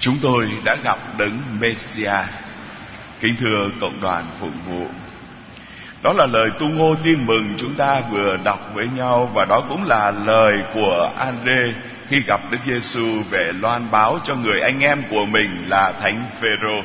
Chúng tôi đã gặp Đấng Messiah. Kính thưa cộng đoàn phụng vụ, đó là lời tung hô tin mừng chúng ta vừa đọc với nhau, và đó cũng là lời của Andre khi gặp Đức Giêsu về loan báo cho người anh em của mình là Thánh Phêrô.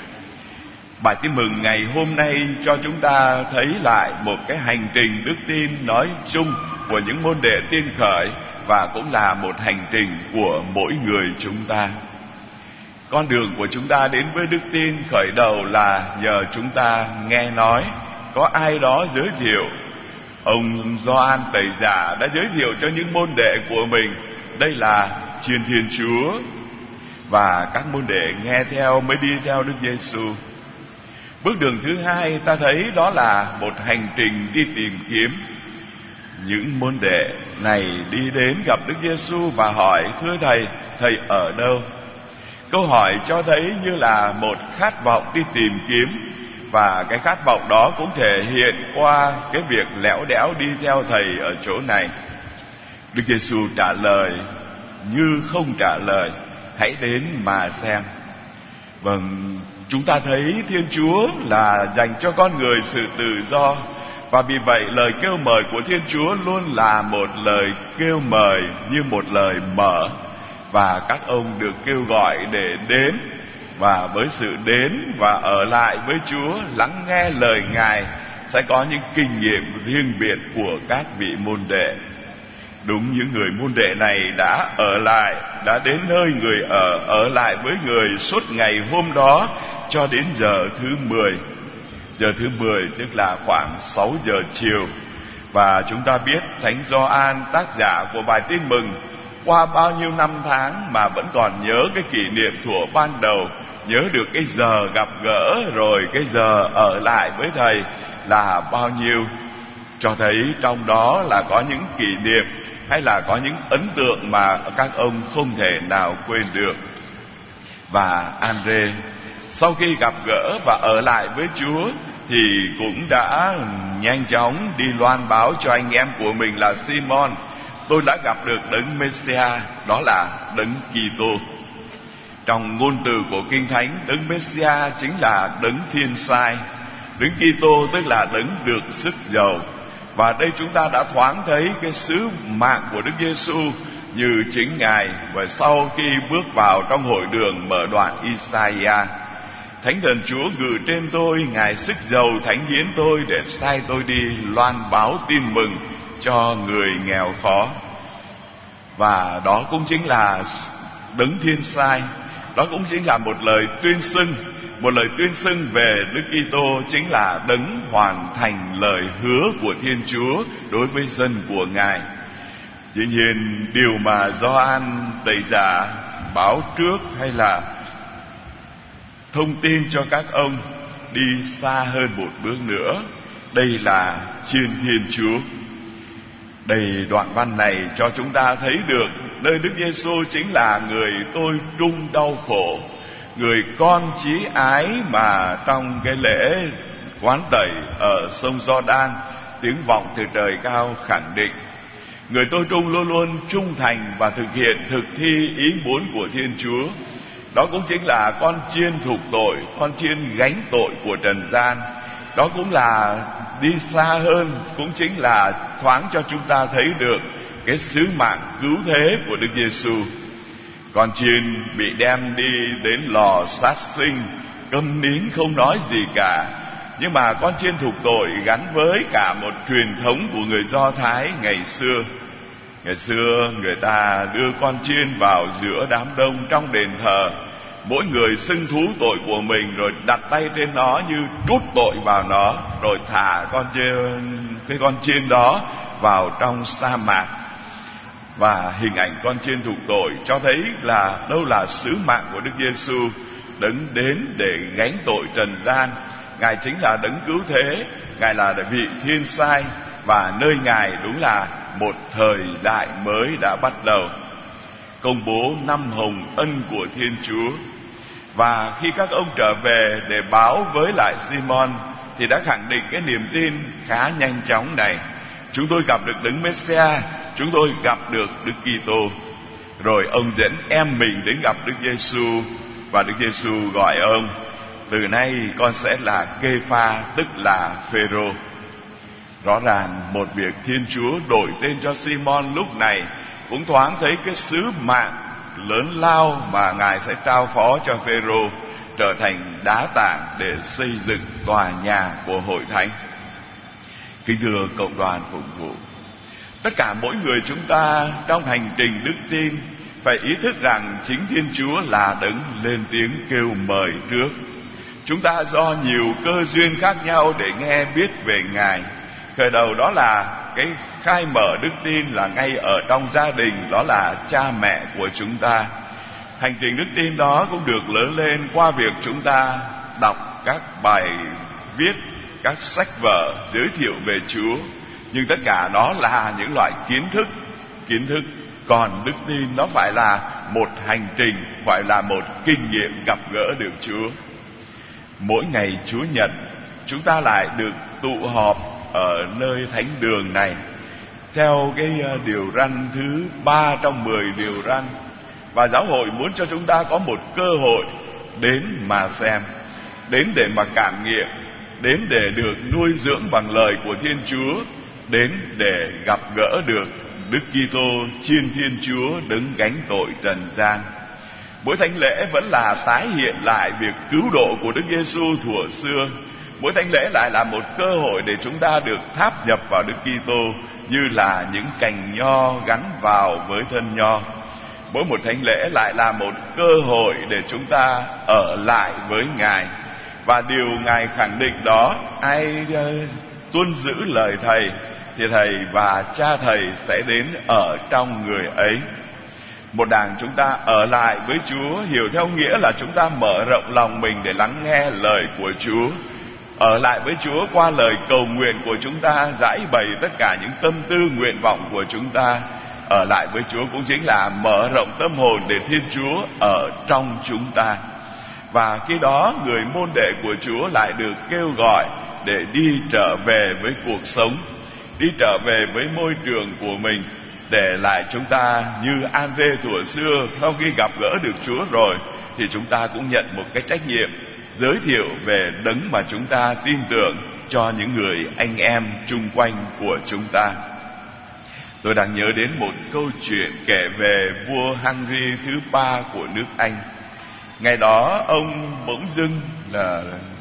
Bài tin mừng ngày hôm nay cho chúng ta thấy lại một cái hành trình đức tin nói chung của những môn đệ tiên khởi, và cũng là một hành trình của mỗi người chúng ta. Con đường của chúng ta đến với đức tin khởi đầu là nhờ chúng ta nghe nói. Có ai đó giới thiệu, ông Gioan Tẩy Giả đã giới thiệu cho những môn đệ của mình đây là Chiên Thiên Chúa, và các môn đệ nghe theo mới đi theo Đức Giêsu. Bước đường thứ hai ta thấy đó là một hành trình đi tìm kiếm. Những môn đệ này đi đến gặp Đức Giêsu và hỏi: thưa thầy, thầy ở đâu? Câu hỏi cho thấy như là một khát vọng đi tìm kiếm, và cái khát vọng đó cũng thể hiện qua cái việc lẽo đẽo đi theo thầy ở chỗ này. Đức Giêsu trả lời như không trả lời: hãy đến mà xem. Vâng, chúng ta thấy Thiên Chúa là dành cho con người sự tự do, và vì vậy lời kêu mời của Thiên Chúa luôn là một lời kêu mời như một lời mở, và các ông được kêu gọi để đến. Và với sự đến và ở lại với Chúa, lắng nghe lời Ngài, sẽ có những kinh nghiệm riêng biệt của các vị môn đệ. Đúng, những người môn đệ này đã ở lại, đã đến nơi người ở lại với người suốt ngày hôm đó cho đến giờ thứ 10. Giờ thứ 10 tức là khoảng 6 giờ chiều. Và chúng ta biết Thánh Gioan, tác giả của bài tin mừng, qua bao nhiêu năm tháng mà vẫn còn nhớ cái kỷ niệm thuở ban đầu, nhớ được cái giờ gặp gỡ rồi cái giờ ở lại với thầy là bao nhiêu. Cho thấy trong đó là có những kỷ niệm hay là có những ấn tượng mà các ông không thể nào quên được. Và Andre sau khi gặp gỡ và ở lại với Chúa thì cũng đã nhanh chóng đi loan báo cho anh em của mình là Simon: tôi đã gặp được Đấng Messiah, đó là Đấng Kitô. Trong ngôn từ của Kinh Thánh, Đấng Messiah chính là Đấng Thiên Sai. Đấng Kitô tức là Đấng được sức giàu. Và đây chúng ta đã thoáng thấy cái sứ mạng của Đức Giêsu như chính Ngài. Và sau khi bước vào trong hội đường mở đoạn Isaiah: Thánh Thần Chúa gửi trên tôi Ngài sức giàu thánh hiến tôi, để sai tôi đi loan báo tin mừng cho người nghèo khó. Và đó cũng chính là Đấng Thiên Sai. Đó cũng chính là một lời tuyên xưng về Đức Kitô, chính là Đấng hoàn thành lời hứa của Thiên Chúa đối với dân của Ngài. Dĩ nhiên điều mà Gioan Tẩy Giả báo trước hay là thông tin cho các ông đi xa hơn một bước nữa, đây là Chiên Thiên Chúa. Đây, đoạn văn này cho chúng ta thấy được nơi Đức Giêsu chính là người tôi trung đau khổ, người con chí ái mà trong cái lễ quán tẩy ở sông Giođan, tiếng vọng từ trời cao khẳng định người tôi trung luôn luôn trung thành và thực thi ý muốn của Thiên Chúa. Đó cũng chính là con chiên thục tội, con chiên gánh tội của trần gian. Đó cũng là đi xa hơn, cũng chính là thoáng cho chúng ta thấy được cái sứ mạng cứu thế của Đức Giêsu. Con chiên bị đem đi đến lò sát sinh, câm nín không nói gì cả. Nhưng mà con chiên thục tội gắn với cả một truyền thống của người Do Thái ngày xưa. Ngày xưa người ta đưa con chiên vào giữa đám đông trong đền thờ. Mỗi người xưng thú tội của mình rồi đặt tay trên nó như trút tội vào nó, rồi thả cái con chiên đó vào trong sa mạc. Và hình ảnh con chiên thục tội cho thấy là đâu là sứ mạng của Đức Giêsu, Đấng đến để gánh tội trần gian. Ngài chính là Đấng cứu thế, Ngài là vị Thiên Sai, và nơi Ngài đúng là một thời đại mới đã bắt đầu. Công bố năm hồng ân của Thiên Chúa. Và khi các ông trở về để báo với lại Simon thì đã khẳng định cái niềm tin khá nhanh chóng này: chúng tôi gặp được Đấng Messiah, chúng tôi gặp được Đức Kitô. Rồi ông dẫn em mình đến gặp Đức Giêsu, và Đức Giêsu gọi ông: từ nay con sẽ là Kê-pha, tức là Phêrô. Rõ ràng một việc Thiên Chúa đổi tên cho Simon lúc này cũng thoáng thấy cái sứ mạng lớn lao mà Ngài sẽ trao phó cho Phêrô, trở thành đá tảng để xây dựng tòa nhà của hội thánh. Kính thưa cộng đoàn phụng vụ, tất cả mỗi người chúng ta trong hành trình đức tin phải ý thức rằng chính Thiên Chúa là đấng lên tiếng kêu mời trước. Chúng ta do nhiều cơ duyên khác nhau để nghe biết về Ngài. Khởi đầu đó là cái khai mở đức tin là ngay ở trong gia đình, đó là cha mẹ của chúng ta. Hành trình đức tin đó cũng được lớn lên qua việc chúng ta đọc các bài viết, các sách vở giới thiệu về Chúa. Nhưng tất cả đó là những loại kiến thức. Còn đức tin nó phải là một hành trình, phải là một kinh nghiệm gặp gỡ được Chúa. Mỗi ngày Chúa Nhật, chúng ta lại được tụ họp ở nơi thánh đường này theo cái điều răn thứ 3 trong 10 điều răn. Và giáo hội muốn cho chúng ta có một cơ hội đến mà xem, đến để mà cảm nghiệm, đến để được nuôi dưỡng bằng lời của Thiên Chúa, đến để gặp gỡ được Đức Kitô Chiên Thiên Chúa đấng gánh tội trần gian. Mỗi thánh lễ vẫn là tái hiện lại việc cứu độ của Đức Giêsu thuở xưa. Mỗi thánh lễ lại là một cơ hội để chúng ta được tháp nhập vào Đức Kitô như là những cành nho gắn vào với thân nho. Mỗi một thánh lễ lại là một cơ hội để chúng ta ở lại với Ngài. Và điều Ngài khẳng định đó, ai tuân giữ lời Thầy thì Thầy và Cha Thầy sẽ đến ở trong người ấy. Một đảng chúng ta ở lại với Chúa hiểu theo nghĩa là chúng ta mở rộng lòng mình để lắng nghe lời của Chúa. Ở lại với Chúa qua lời cầu nguyện của chúng ta, giải bày tất cả những tâm tư nguyện vọng của chúng ta. Ở lại với Chúa cũng chính là mở rộng tâm hồn để Thiên Chúa ở trong chúng ta. Và khi đó người môn đệ của Chúa lại được kêu gọi để đi trở về với cuộc sống, đi trở về với môi trường của mình, để lại chúng ta như An-rê thuở xưa, sau khi gặp gỡ được Chúa rồi thì chúng ta cũng nhận một cái trách nhiệm giới thiệu về đấng mà chúng ta tin tưởng cho những người anh em chung quanh của chúng ta. Tôi đang nhớ đến một câu chuyện kể về vua Henry thứ 3 của nước Anh. Ngày đó ông bỗng dưng là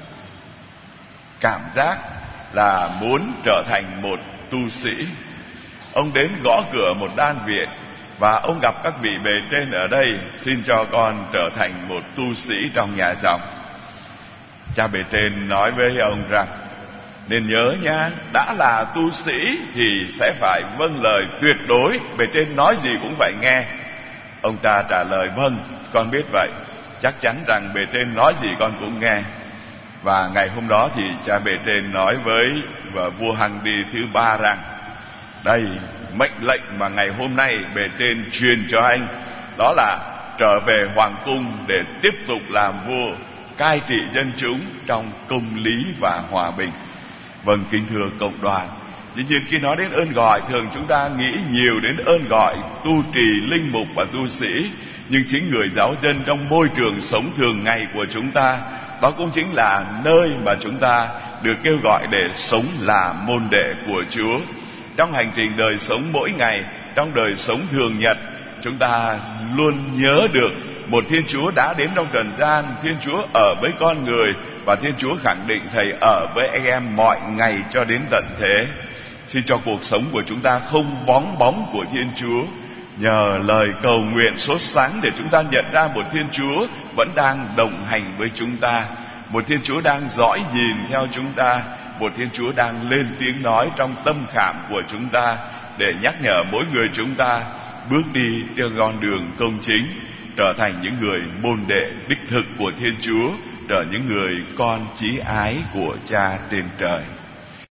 cảm giác là muốn trở thành một tu sĩ. Ông đến gõ cửa một đan viện và ông gặp các vị bề trên ở đây: xin cho con trở thành một tu sĩ trong nhà dòng. Cha bề trên nói với ông rằng: nên nhớ nha, đã là tu sĩ thì sẽ phải vâng lời tuyệt đối, bề trên nói gì cũng phải nghe. Ông ta trả lời: vâng, con biết vậy, chắc chắn rằng bề trên nói gì con cũng nghe. Và ngày hôm đó thì cha bề trên nói với vua Henry thứ 3 rằng: đây, mệnh lệnh mà ngày hôm nay bề trên truyền cho anh, đó là trở về hoàng cung để tiếp tục làm vua, cai trị dân chúng trong công lý và hòa bình. Vâng, kính thưa cộng đoàn, dĩ nhiên khi nói đến ơn gọi, thường chúng ta nghĩ nhiều đến ơn gọi tu trì, linh mục và tu sĩ. Nhưng chính người giáo dân trong môi trường sống thường ngày của chúng ta, đó cũng chính là nơi mà chúng ta được kêu gọi để sống là môn đệ của Chúa. Trong hành trình đời sống mỗi ngày, trong đời sống thường nhật, chúng ta luôn nhớ được một Thiên Chúa đã đến trong trần gian, Thiên Chúa ở với con người, và Thiên Chúa khẳng định Thầy ở với anh em mọi ngày cho đến tận thế. Xin cho cuộc sống của chúng ta không bóng bóng của Thiên Chúa. Nhờ lời cầu nguyện sốt sắng để chúng ta nhận ra một Thiên Chúa vẫn đang đồng hành với chúng ta, một Thiên Chúa đang dõi nhìn theo chúng ta, một Thiên Chúa đang lên tiếng nói trong tâm khảm của chúng ta, để nhắc nhở mỗi người chúng ta bước đi theo con đường công chính, trở thành những người môn đệ đích thực của Thiên Chúa, trở những người con chí ái của Cha trên trời.